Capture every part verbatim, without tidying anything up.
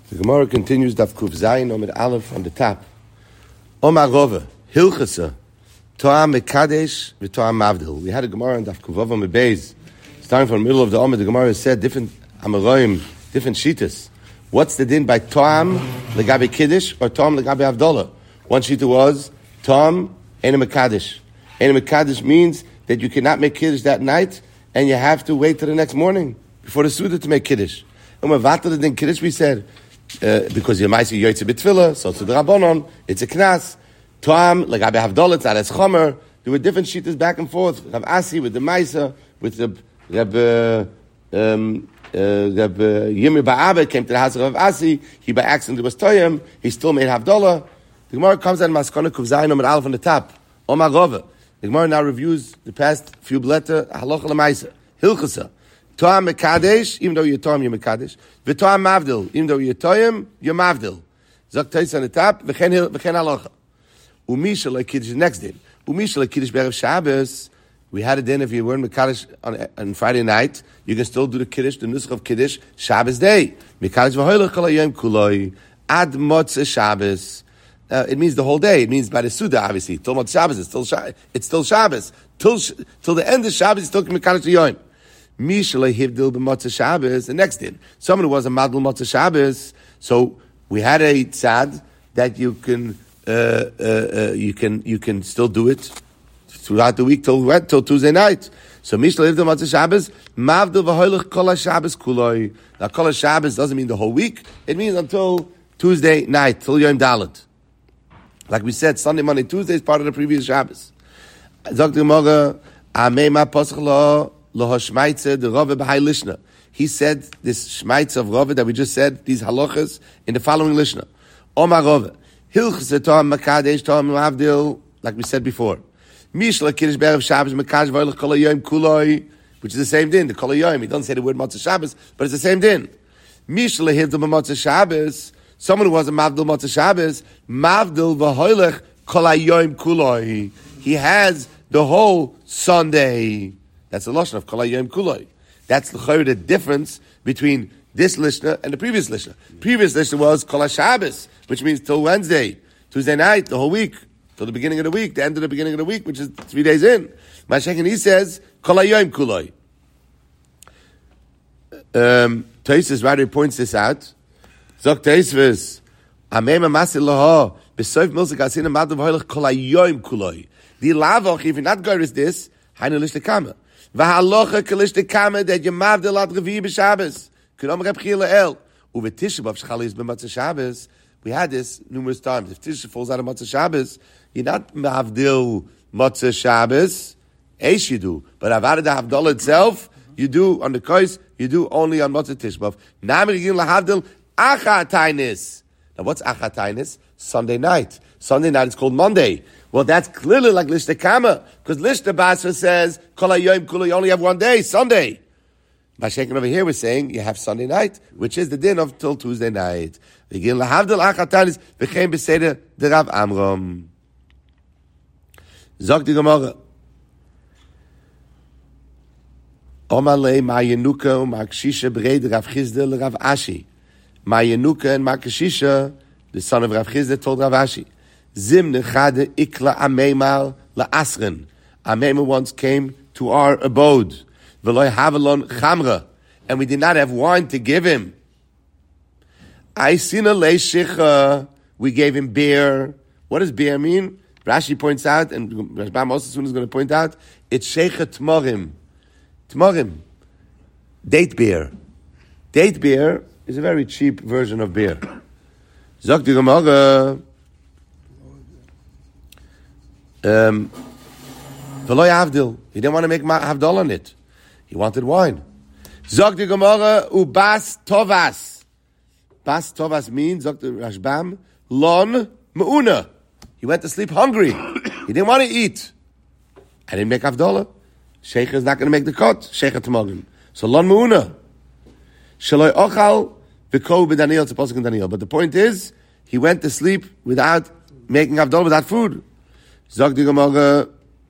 The Gemara continues Daf Kuf Zayin Omid Aleph on the top. Omar Rove, Hilchasa, To'am Mekadesh, V'To'am Mavdil. We had a Gemara on Daf Kuf Avon Bebeis. Starting from the middle of the Omid, the Gemara said different Amaroim, different Shitas. What's the din by To'am Legabe Kiddush or To'am Legabe Avdolah? One Shita was To'am Eina Mekadesh. Eina Mekadesh means that you cannot make Kiddush that night and you have to wait till the next morning before the Suda to make Kiddush. And when Vater the din Kiddush, we said, Uh, because your ma'aser yoytze b'tefillah, so to the rabbanon, it's a knas. To'am legabe havdalah, it's ares chomer. There were different shitas back and forth. Rav Asi with the ma'aser, with the Reb um, uh, Reb Yirmi Ba'abe came to the house of Rav Asi. He by accident was toyim. He still made havdalah. The Gemara comes out in Maskona Kuf Zayin Omid Aleph on the top. Omar Rove. The Gemara now reviews the past few blätter. Halacha l'ma'aser. Hilchasa. To'am Mekadesh, even though you're To'am, you're Mekadesh. V'To'am Mavdil, even though you're To'am, you're Mavdil. Zok Tais on the top, v'chen halacha. Umisha like Kiddush, next day. Umisha like Kiddush Be'erev Shabbos. We had a din, if you were in Mekadesh on, on Friday night, you can still do the Kiddush, the Nusach of Kiddush, Shabbos day. Mekadesh v'hoylech kol hayom kuloi, ad motzeh Shabbos. Uh, it means the whole day. It means by the Suda, obviously. Till Motzeh Shabbos, it's still, it's still Shabbos. Till, till the end of Shabbos, it's still Mekadesh v'yoyim. Mishalei hivdil b'motzeh Shabbos. The next din, someone who was a madl motzeh Shabbos. So we had a tzad that you can, uh, uh, uh, you can, you can still do it throughout the week till what? Till Tuesday night. So mishalei hivdil motzeh Shabbos. Mavdil v'hoylech kol Shabbos kuloi. Now kol Shabbos doesn't mean the whole week. It means until Tuesday night, till Yom Dalet. Like we said, Sunday, Monday, Tuesday is part of the previous Shabbos. Zok the Gemara, amei ma posach lo. He said this shmaitz of Rove that we just said, these halachas, in the following lishna. Omar Rove, Hilchas To'am Mekadesh To'am Mavdil, like we said before. Mishla Kiddush Be'erev Shabbos Mekadesh V'Hoylech Kol HaYom Kuloi, which is the same din, the Kol HaYom. He doesn't say the word Motzeh Shabbos, but it's the same din. Mishla Hivdil B'Motzeh Shabbos, someone who was a Mavdil Motzeh Shabbos, Mavdil V'Hoylech Kol HaYom Kuloi. He has the whole Sunday. That's the lashon of Kol HaYom Kuloi. That's the the difference between this lishna and the previous lishna. Previous lishna was Kol HaShabbos, which means till Wednesday, Tuesday night, the whole week, till the beginning of the week, the end of the beginning of the week, which is three days in. Mashiach, he says Kol HaYom Kuloi. Um, Tosfos rather points this out. Zok Tosfos, Amem Amasil Laha B'Soif Milzik Asina Madav Hoylech Kol HaYom Kuloi. The lavach, if you're not going to this, Hainu Lish Tekama. V'halocha kelish tekama that you mavdil ad revi b'Shabbos. K'nom Reb Chiya el. Uve Tisha B'av shchali is b'Motzeh Shabbos. We had this numerous times. If Tisha falls out of Motzeh Shabbos, you're not mavdil Motzeh Shabbos. Eish you do. But avad the havdalah itself, you do on the kois, you do only on Motzeh Tisha B'av. Nam rigin lahavdil achatainis. Now what's achatainis? Sunday night. Sunday night is called Monday. Well, that's clearly like Lish Tekama, because Lish Basra says, Kol HaYom Kuloi, you only have one day, Sunday. Mashiach over here, we're saying you have Sunday night, which is the din of till Tuesday night. Begin lahavdil achatanis, v'chein b'seder de Rav Amram. Zog di Gemara. Omar lei ma yenuka ma kshisha b'rei de Rav Chizda le Rav Ashi. Ma yenuka and ma kshisha, the son of Rav Chizda, told Rav Ashi, Zim nechade ikla ameimal laasren. Ameimah once came to our abode. V'loy havelon chamra. And we did not have wine to give him. Aisina leishicha. We gave him beer. What does beer mean? Rashi points out, and Rashbam also soon is going to point out, it's sheikha tmorim. Tmorim. Date beer. Date beer is a very cheap version of beer. Zok di Gemara. Um, V'loy Havdil. He didn't want to make Havdal on it. He wanted wine. Zok the Gemara ubas tovas. Bas tovas means, Zok the Rashbam, lon me'una. He went to sleep hungry. He didn't want to eat. I didn't make Havdalah. Sheikh is not going to make the cut. Sheikh Tamagim. So lon me'una. Shaloi ochal v'ko b'Daniel. It's a pasuk in Daniel. But the point is, he went to sleep without making Havdalah, without food. Zog di Gemara,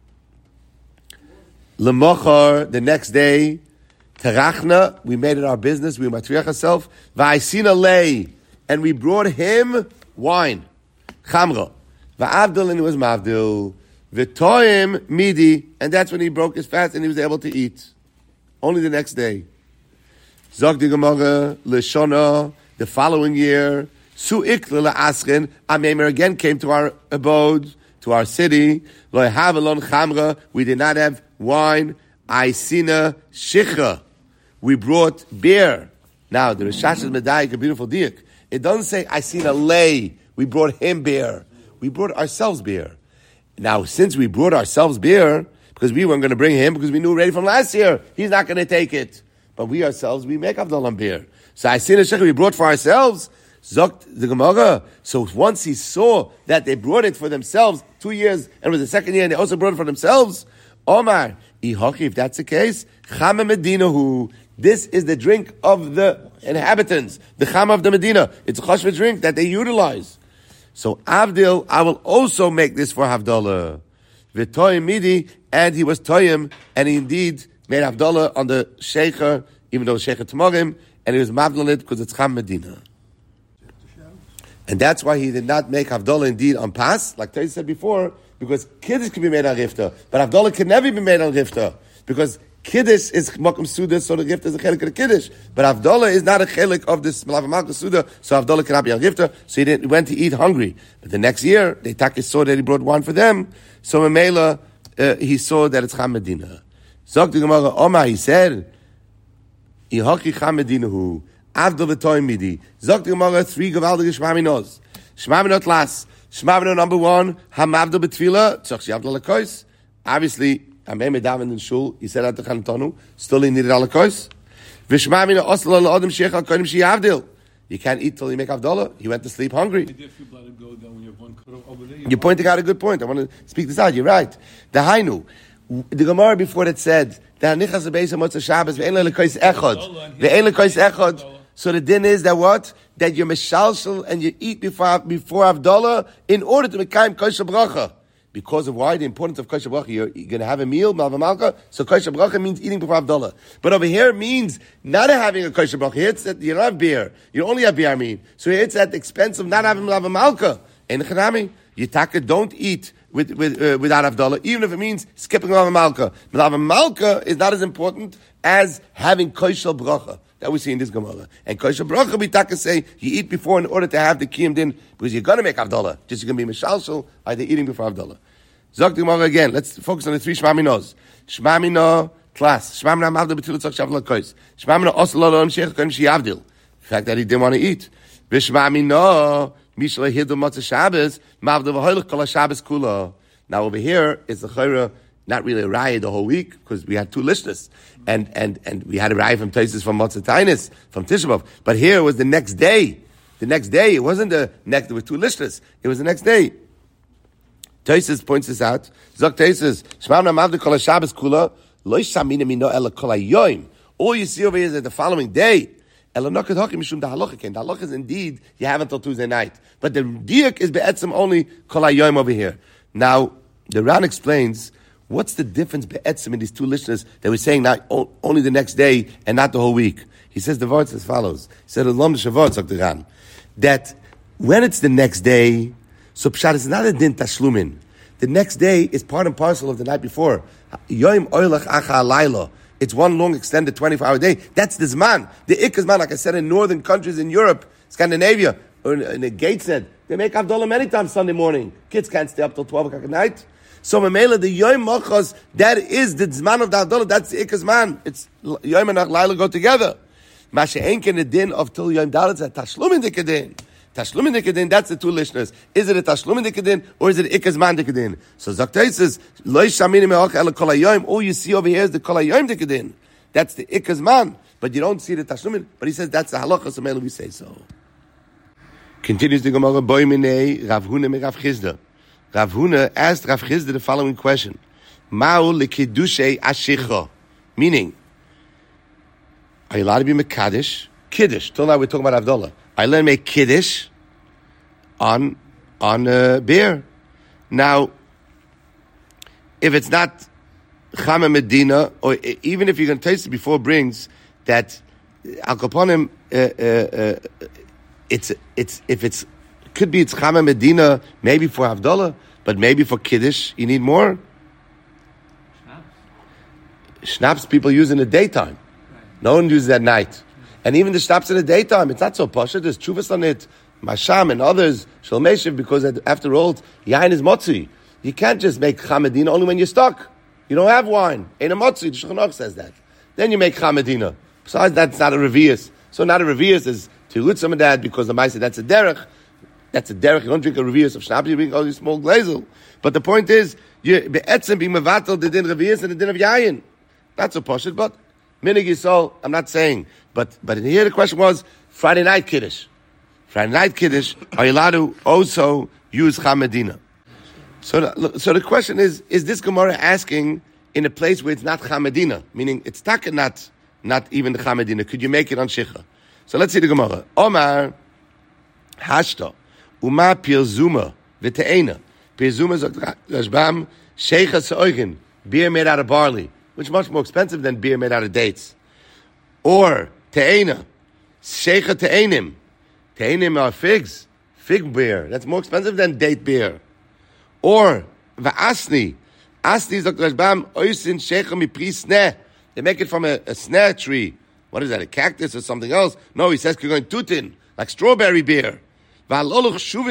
L'mochar, the next day, Terachna, we made it our business, we matriach ourselves, V'aisina lei, and we brought him wine. Chamra. Va'avdil, and it was mavdil. V'toim midi, and that's when he broke his fast and he was able to eat. Only the next day. Zog di Gemara, Leshona, the following year, Su'ik l'la'aschen, Amemer again came to our abode, to our city. Lo havelon chamra, we did not have wine. Aisina shicha, we brought beer. Now, the Rishash is Medayik, a beautiful diak. It doesn't say Aisina lay, we brought him beer. We brought ourselves beer. Now, since we brought ourselves beer, because we weren't going to bring him, because we knew already from last year, he's not going to take it. But we ourselves, we make Avdol beer. So Aisina shicha, we brought for ourselves. Zokt the Gemara. So once he saw that they brought it for themselves two years, and it was the second year, and they also brought it for themselves, Omar, Ihochi, if that's the case, Chama Medinahu. This is the drink of the inhabitants, the Chama of the Medina. It's a chashva drink that they utilize. So Avdil, I will also make this for Havdalah. V'toyim midi, and he was toyim, and he indeed made Havdalah on the sheikha, even though sheikha Tmorim, and he was mavdal it because it's Cham Medina. And that's why he did not make Havdalah indeed on Pas, like Tais said before, because Kiddush can be made on Rifta, but Havdalah can never be made on Rifta, because Kiddush is Mokum Suda, so the Rifta is a chelik of the Kiddush, but Havdalah is not a chelik of this Malav Suda, so Havdalah cannot be on Rifta, so he didn't, he went to eat hungry. But the next year, they Taki saw that he brought wine for them, so Mamela, uh, he saw that it's Cham Medina. Zog the Gemara, Omar, he said, Ihoki Cham Medinahu, Avdol v'toim midi. Zog the Gemara, three gewaldige shmaminos. Shmaminot las. Shmamino number one, hamavdol b'tfila, tzach shiavdol l'kois. Obviously, Amei Medav in the shul, he said at the Chanatonu, still he needed alakois. V'shmamino osla l'odem sheich al koinim shiavdil. You can't eat till you make avdollah. He went to sleep hungry. You're pointing out a good point. I want to speak this out. You're right. The Hainu. The Gemara before that said, that nichas beis motzei Shabbos ve'en le'lekois echad. Ve'en le'kois echad. So the din is that what? That you're meshalshel and you eat before before Havdalah in order to mekayim kosher bracha. Because of why? The importance of kosher bracha. You're, you're going to have a meal, malva malka, so kosher bracha means eating before Havdalah. But over here it means not having a kosher bracha. Here it's that you don't have beer. You only have beer, I mean. So here it's at the expense of not having malva malka. In Chanami, you taka don't eat with, with, uh, without Havdalah, even if it means skipping malva malka. Malva malka is not as important as having kosher bracha. That we see in this Gemara. And kosher bracha bitaka say you eat before in order to have the kiyum din because you're gonna make Havdalah. Just you're gonna be mishalshel either eating before Havdalah. Zok the Gemara again. Let's focus on the three shmaminos. Shmamino class. Shmamina mavdil b'tilut tzach shavla kois. Shmamino oslo lo sheich koim sheyavdil. The fact that he didn't want to eat. V'shmamino mishla hidul matzah Shabbos mavdil v'hoylech kol Shabbos kula. Now over here is the chayra. Not really a raya the whole week because we had two lishnas, and and and we had a raya from places from Motzei Tainis, from Tisha B'Av. But here it was the next day. The next day it wasn't the next. There were two lishnas. It was the next day. Taisis points this out. Zok Taisis Shmamna Mavdi Kol Shabbos Kula Lo Yishamina Mino Ela Kol Hayoim. All you see over here is that the following day. Ela Nokat Hakim Mishum Da Halacha Ken. The halacha is indeed you have until Tuesday night, but the diak is be'etzim only Kol Hayoim over here. Now the Ran explains. What's the difference be'etzim in these two listeners that we're saying now only the next day and not the whole week? He says the words as follows. He said, Elam Shavot, Doctor Ran, that when it's the next day, so Pshat is not a din tashlumin. The next day is part and parcel of the night before. Yoim oilach acha alayla. It's one long extended twenty-four hour day. That's the Zman. The Ik Zman, like I said, in northern countries in Europe, Scandinavia, or in the Gateshead, they make Havdalah many times Sunday morning. Kids can't stay up till twelve o'clock at night. So Mamela, the Yom Machas, that is the Zman of the Havdalah, that's the Ikaz Man. It's Yom and Laila go together. Masha Enken, the din of Til Yom Dalet, that Tashlumin Dikadin. Tashlumin Dikadin, that's the two listeners. Is it a Tashlumin Dikadin, or is it Ikaz Man Dikadin? So Zaktai says, Lo Yishamini Me'ach Ela Kol HaYom, all you see over here is the Kol HaYom Dikadin. That's the Ikaz Man. But you don't see the Tashlumin, but he says that's the halacha, so Mamela we say so. Continues the Gemara, Boi Minei, Rav Huna Me Rav Chizda. Rav Huna asked Rav Chizda the following question. Ma'u l'kiddushay ashicha. Meaning, are you allowed to be mekadosh? Kiddush. Till now we're talking about Havdalah. Are you allowed to make kiddush on, on uh, beer? Now, if it's not Chama Medina, or even if you're going to taste it before it brings, that Al Kaponim, uh, uh, uh, it's it's if it's could be it's Chama Medina maybe for Havdalah, but maybe for Kiddush you need more. Schnapps, Schnapps people use in the daytime. Right. No one uses at night. Yeah. And even the Schnapps in the daytime, it's not so pasha. There's Chuvas on it, Masham and others, Shalmeshiv, because after all, Yain is Motzi. You can't just make Chama Medina only when you're stuck. You don't have wine. Ain't a Motzi. The Shulchan Aruch says that. Then you make Chama Medina. Besides, that's not a Revius. So not a Revius is to root some of that because the Maisa, that's a derech. That's a derech. You don't drink a Revius of Schnapps, you drink all these small glazel. But the point is, you be'etzem be mevatel the din Revius and the din of Yayin. Not so poshut, but minig Yisrael, I'm not saying. But but here the question was, Friday night Kiddush. Friday night Kiddush, are you allowed to also use Chama Medina? So the, so the question is, is this Gemara asking in a place where it's not Chama Medina, meaning it's taka not, not even the Chama Medina, could you make it on Shicha? So let's see the Gemara. Omar, Hashta, Uma Pirzuma, V'te'ena. Pirzuma is Rashbam, Sheikha Se'oichin, beer made out of barley, which is much more expensive than beer made out of dates. Or Te'ena, Sheikha Te'enim. Te'enim are figs, fig beer. That's more expensive than date beer. Or Va'asni, Asni is Doctor Rashbam, Oisin Sheikha Mipri Sneh. They make it from a, a snare tree. What is that, a cactus or something else? No, he says you're going tutin, like strawberry beer. Here the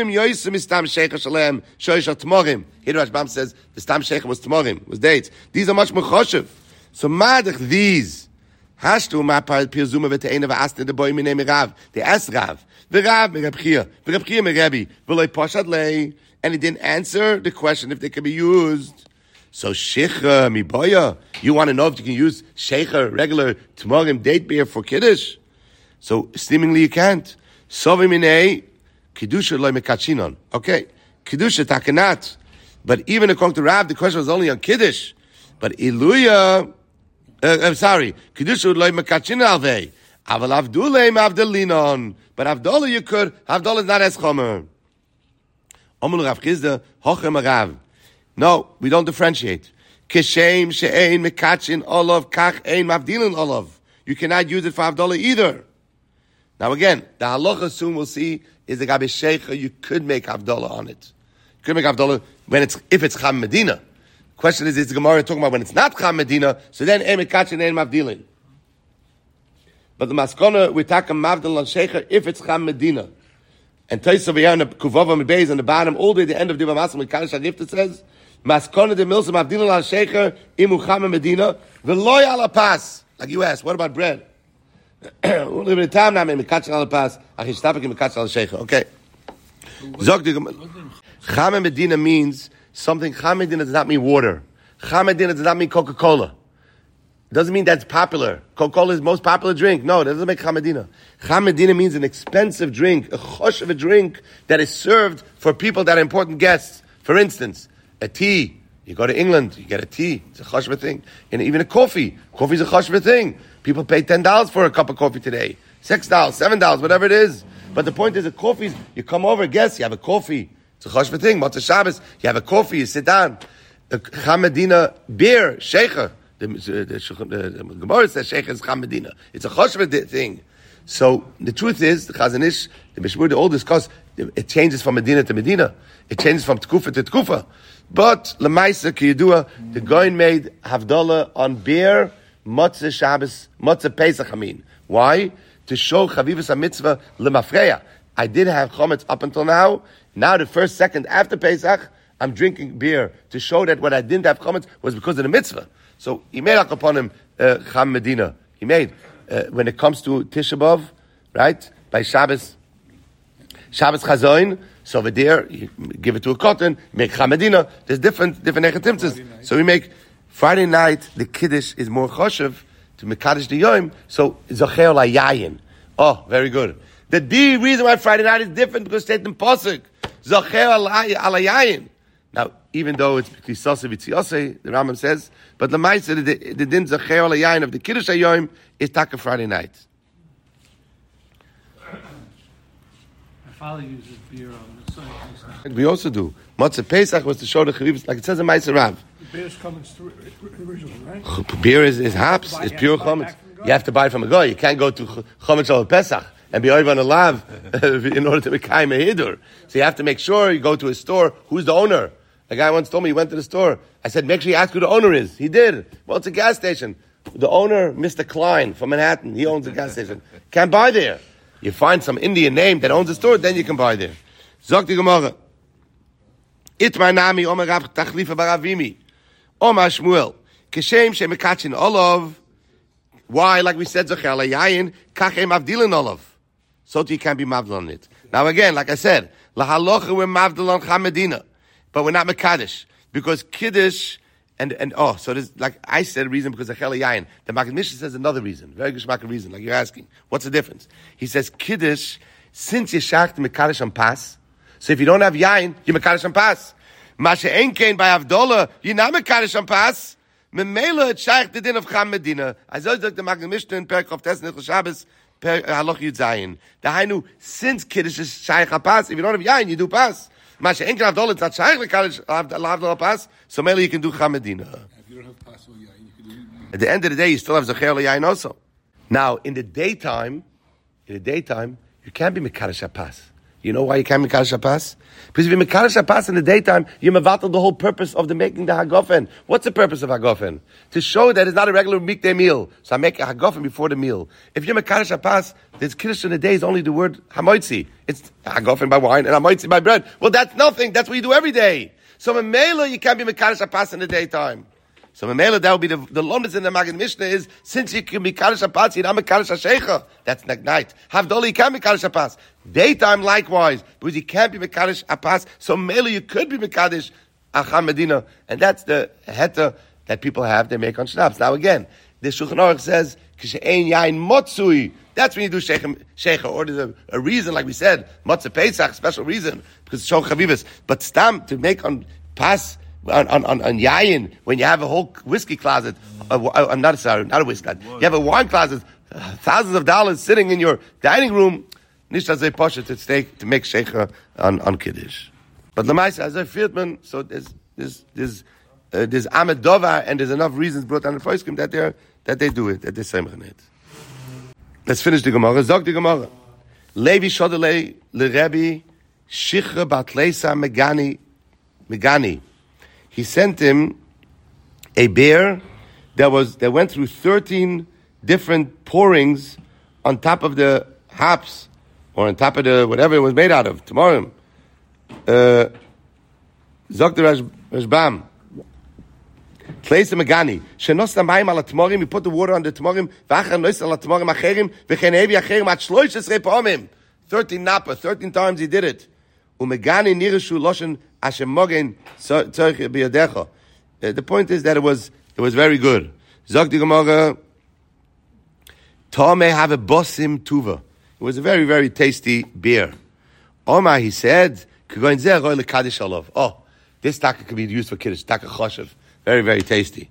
Rashbam says the stam sheikha was tmorim, was dates. These are much more choshev. So madach these hashtu ma pirzuma v'te'ena v'asne the boy minei merav. They asked Rav, v'Rav merab Chia, v'Rab Chia merabi, v'loi poshad lei, and he didn't answer the question if they can be used. So sheikha miboya, you want to know if you can use sheikha regular tmorim date beer for kiddush? So seemingly you can't. Sovi minei. Kedusha loy mekachinon. Okay, kedusha takanat. But even according to Rav, the question was only on kiddush. But iluya, uh, I'm sorry, kedusha loy mekachinon alvei. Aval avdulei mavdelinon. But avdola you could. Avdola is not as chomer. Omul Rav Chizda hochem Rav. No, we don't differentiate. Keshem she'ein mekachin olav kach ein mavdilin olav. You cannot use it for avdola either. Now again, the halacha soon we'll see is the gabi sheikha, you could make Havdalah on it. You could make Havdalah when it's, if it's Cham Medina. Question is, is the Gemara talking about when it's not Cham Medina, so then Ein Mekachin, Ein Mavdilin. But the Maskona, we take a Mavdil on sheikha if it's Cham Medina. And Taisa V'yah in the Kuvava Mebeis on the bottom, all the way to the end of Diva Masam, with Kaddish Agifta says, Maskona de Milsa Mavdilin on sheikha, Imu Cham Medina, V'loy ala pas. Like you asked, what about bread? Okay. Chama Medina means something. Chama Medina does not mean water. Chama Medina does not mean Coca-Cola. It doesn't mean that's popular. Coca-Cola is the most popular drink. No, it doesn't make Chama Medina. Chama Medina means an expensive drink, a chosh of a drink that is served for people that are important guests. For instance, a tea. You go to England, you get a tea. It's a chosh of a thing. And even a coffee. Coffee is a chosh of a thing. People pay ten dollars for a cup of coffee today. Six dollars, seven dollars, whatever it is. But the point is, a coffee, you come over, guess, you have a coffee. It's a chosh thing. Motzei Shabbos, you have a coffee, you sit down. The Cham Medina beer, sheikha. The, the, the, the Gemara says sheikha is Cham Medina. It's a chosh thing. So the truth is, the Chazon Ish, the Mishmur, they all discuss, it changes from Medina to Medina. It changes from Tkufa to Tkufa. But, Lamaisa, Kiyadua, the Goyin made Havdalah on beer, Motzei Shabbos, Motzei Pesach, I mean. Why? To show Chavivas HaMitzvah Lemafreya. I did have chometz up until now. Now the first second after Pesach, I'm drinking beer to show that what I didn't have chometz was because of the mitzvah. So he made up upon him uh, Cham Medina. He made uh, when it comes to Tisha B'Av, right? By Shabbos, Shabbos Chazoin. So over there, you give it to a cotton, make Cham Medina. There's different different echetimtzes. So we make Friday night. The kiddush is more choshev to mekadosh the yom. So zocher la yayin. Oh, very good. The D reason why Friday night is different because it's in pasuk zocher ala yayin. Now, even though it's klisase v'tziose, the Rambam says, but the ma'aser the the din zocher ala yayin of the kiddush hayom is taka Friday night. My father uses beer on the Sunday. We also do. Motzei Pesach was to show the chavivas, like it says in Ma'aser Rav. Beer is coming through originally, right? Beer is, is hops, it's pure chometz. You have to buy it from a guy. You can't go to chometz over Pesach and be over on a lav in order to become a hidur. So you have to make sure you go to a store. Who's the owner? A guy once told me he went to the store. I said, make sure you ask who the owner is. He did. Well, it's a gas station. The owner, Mister Klein from Manhattan, he owns a gas station. Can't buy there. You find some Indian name that owns a store, then you can buy there. Zog die Gemara. Itmar nami Omer Rav Tachlifa Baravimi. Omar Shmuel. Keshem shemekachin olav. Why, like we said, Zochel Yayin, kachem avdilin olav. So you can't be mavdil on it. Now again, like I said, lahalocha we're mavdil on chamedina. But we're not Mekadesh. Because Kiddush, and, and oh, so there's, like I said, a reason because of Chel Yayin. The Maggid Mishneh says another reason. Very geschmack reason, like you're asking. What's the difference? He says, Kiddush, since you're shaykh to Mekadesh on Pas, so if you don't have Yayin, you're Mekadesh on Pas. Masha Enkein by Avdolah, you're not Mekadesh on Pas. Memela, it's shaykh the din of Cham Medina. As I said, the Maggid Mishneh in Perk of Tes Nechel Shabbos, Per Haloch Yud Zayin. The Hainu, since Kiddush is shaykh on Pas, if you don't have Yayin, you do Pas. Masha Enkein Avdolah, it's not shaykh Mekadesh Avdolah Pas, so Mela you can do Cham Medina. If you don't have Pas or Yayin, you can do it. At the end of the day, you still have Zocher Yayin also. Now, in the daytime, in the daytime, you can't be Mekadesh HaPas. You know why you can't be Mekadesh HaPas? Because if you're Mekadesh HaPas in the daytime, you're mevatel the whole purpose of the making the Hagofen. What's the purpose of Hagofen? To show that it's not a regular weekday meal. So I make a Hagofen before the meal. If you're Mekadesh HaPas, there's Kiddush in the day is only the word Hamoitzi. It's Hagofen by wine and Hamoitzi by bread. Well, that's nothing. That's what you do every day. So in Mela, you can't be Mekadesh HaPas in the daytime. So in Mela, that would be the, the longest in the Maggid Mishneh is, since you can be Mekadesh HaPas, you're not Mekadesh HaShecha. That's like night. Havdalah, you can't be Mekadesh HaPas. Daytime, likewise, because you can't be Mekadesh HaPas. So in Mela, you could be Mekadesh Acham Medina. And that's the heta that people have, they make on Schnapps. Now again, the Shulchan Aruch says, Kishe'ein yain motzui. That's when you do Shecha, shecha or there's a, a reason, like we said, Motzah Pesach, special reason, because it's Shol Chavivas. But Stam, to make on Pas, On, on, on, on Yayin, when you have a whole whiskey closet, uh, I'm not sorry, not a whiskey closet, you have a wine closet, uh, thousands of dollars sitting in your dining room, nicht as a posher to stake, to make shecha on, on Kiddush. But Lamaisa, as a Friedman, so there's, there's, there's, uh, there's Ahmed Dova, and there's enough reasons brought on the Foiskim that they're, that they do it, that they're samech it. Let's finish the Gemara. Zog the Gemara. Levi Shodele, Lerebi, Shichra Batleisa Megani, Megani. He sent him a bear that was that went through thirteen different pourings on top of the hops or on top of the whatever it was made out of. Tomorrow, Zok the Rashbam, Tleisa Megani. Shenos lamayim al atmorim. He put the water on the tmorim. V'achar nois al atmorim acherim. V'chen hevi acherim at shloish esrei pomim. Thirteen napa. Thirteen times he did it. Umegani nirishu loshen. The point is that it was it was very good. Zog di Gemara, Tome have a bosim tuva. It was a very very tasty beer. Omar, he said, oh, this taka could be used for kiddush. Taka choshev, very very tasty.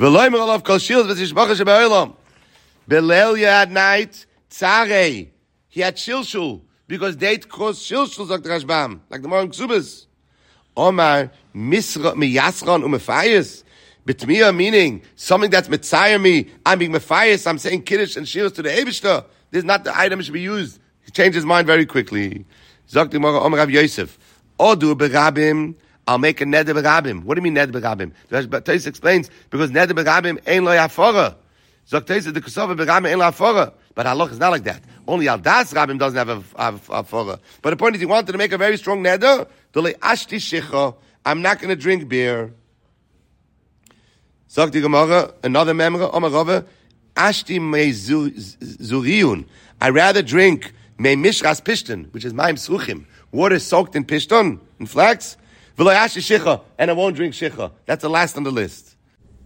Belelia at night, tzarei. He had shilshul because date caused shilshul. Zog the Rashbam, like the morning ksubas. Omar misra miyasron umefayis bitmiya, meaning something that's mitzayir me. I'm being mefayis. I'm saying kiddush and shiras to the Eibishter. This is not the item that should be used. He changed his mind very quickly. Zok the Gemara, Omar Rav Yosef, Odu berabim. I'll make a neder berabim. What do you mean neder berabim? Tais explains because neder berabim ain't lo yafora. Zok Tais the kusava berabim ain't lo yafora. But halach is not like that. Only al das rabim doesn't have a, a, a fora. But the point is, he wanted to make a very strong neder. I'm not going to drink beer. Sagt die Gemara, another member, Omar Rava, Ashti me zuriun. I rather drink me mishras pishton, which is maim suchim, water soaked in pishton, in flax, v'lo ashti shicha, and I won't drink shicha. That's the last on the list.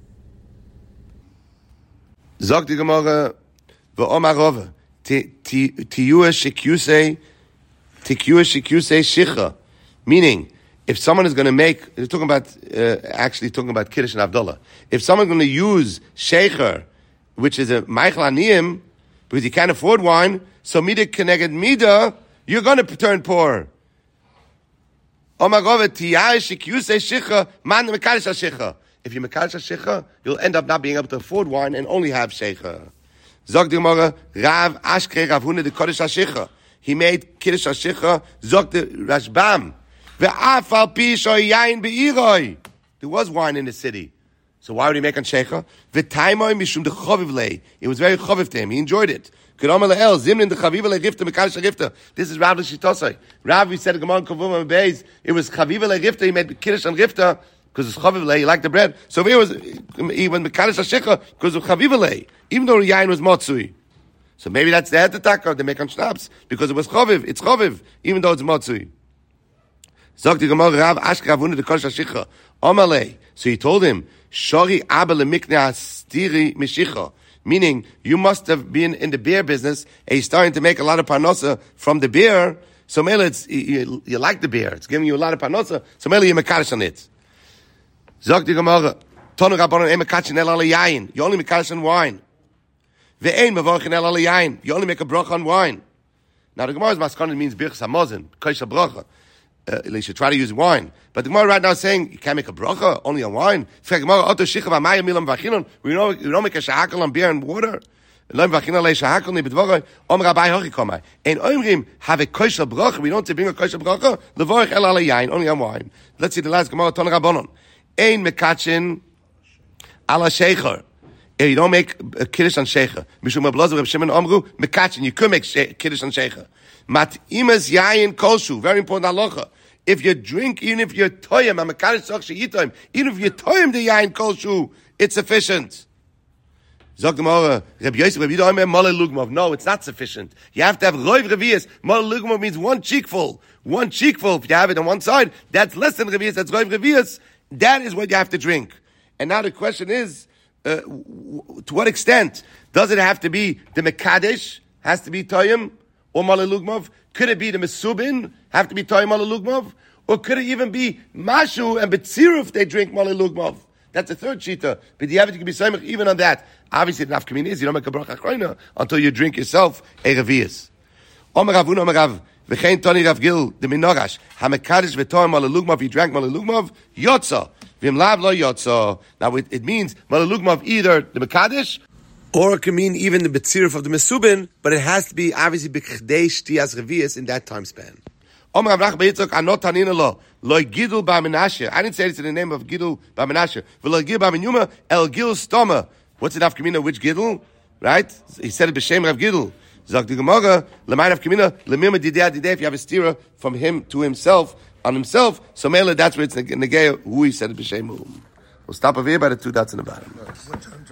Sagt die Gemara, v'Omar Rava, tiyua shikyusei, tiyua shikyusei shicha. Meaning, if someone is going to make, they're talking about, uh, actually talking about Kiddush and Avdullah. If someone's going to use Shecher, which is a Meichel Aniyim, because you can't afford wine, so Mida Keneged Mida, you're going to turn poor. If you're Mekadesh HaShecha, you'll end up not being able to afford wine and only have Shecher. Zog the Gemara, Rav Ashkei Rav Huna the Kodesh HaShicha. He made Kiddush HaShicha, Zog the Rashbam. Ve'afal pi shoyayin be'iroi. There was wine in the city. So why would he make on Shecha? V'taimoi mishum de choviv lei. It was very choviv to him. He enjoyed it. Kedom le'el, zimnin de chaviva le'rifta, mekadosh le'rifta. This is Rav L'Shitosai. Rav, he said, Gemara Kavum and Beis, it was chaviva le'rifta, he made Kiddush on Rifta, because it's choviv lei, he liked the bread. So here was, he went mekadosh Shecha, because of chaviva lei, even though the yain was motzui. So maybe that's the head attack, they make on schnapps, because it was choviv, it's choviv, even though it's motzui. Sagt die Gemara, Rav Ashkei Rav Huna de Kodesh HaShicha. Amalei. So he told him, Shori Abba lemikne astiri mishicha. Meaning, you must have been in the beer business, and you're starting to make a lot of parnosa from the beer. So maybe it's, you, you like the beer. It's giving you a lot of parnosa. So maybe you're mekadosh on it. Sagt die Gemara, Tonu Rabbanon ein mekadosh el ala yayin. You only mekadosh on wine. Ve'ein mevorchen el ala yayin. You only make a bracha on wine. Now the Gemara's maskana means birchas hamazon, kosher bracha. Uh, you should try to use wine. But the Gemara right now is saying, you can't make a bracha only on wine. We don't, we don't make a shahakal on beer and water. We don't bring a kosher bracha, only on wine. Let's see the last Gemara, Ton Rabbanon. Ein mekachin ala shecher. You don't make a kiddush on shecher. Mishum Ablaza Reb Shimon Amru, mekachin. You could make kiddush on shecher. Mat imas yayin kolshu. Very important halacha. If you drink, even if you're toyim, I'm a kaddish tzach sheyitim, even if you're toyim the yayin kolshu, it's sufficient. Zog the Gemara, Reb Yosef, Reb Yehuda Omer, Mole Lugmov. No, it's not sufficient. You have to have roiv revius. Mole Lugmov means one cheekful. One cheekful. If you have it on one side, that's less than revius, that's roiv revius. That is what you have to drink. And now the question is, uh, w- to what extent does it have to be the Mekadesh, has to be toyim, or Mole Lugmov? Could it be the Mesubin, have to be toyim Mole Lugmov? Or could it even be Mashu and Betziruf, they drink Mole Lugmov? That's the third shita. But you have to be samech even on that. Obviously, the nafkamin is you don't make a bracha achroina until you drink yourself a revius. Omer Rav Huna, Omer Rav, v'chein toni Rav Gil, the minorash, hamekadish v'toim Mole Lugmov, you drank Mole Lugmov, yotza, v'im lav lo yotza. Now it, it means Mole Lugmov either the mekadish, or it can mean even the betziruf of the mesubin, but it has to be obviously b'chdei shtiyas revius in that time span. Omer Rav Nachman Yitzchak, anot tanina lo, lo gidul ba menashe. I didn't say this in the name of gidul ba menashe. V'lo gidul ba menyuma, el gil stoma. What's it afkamina? Which gidul? Right? He said it b'shem Rav Gidul. Zog the Gemara, l'mayin afkamina, l'mirma didei didei. If you have a stira from him to himself, on himself, so mele, that's where it's negaya who he said it b'shem. We'll stop over here by the two dots in the bottom.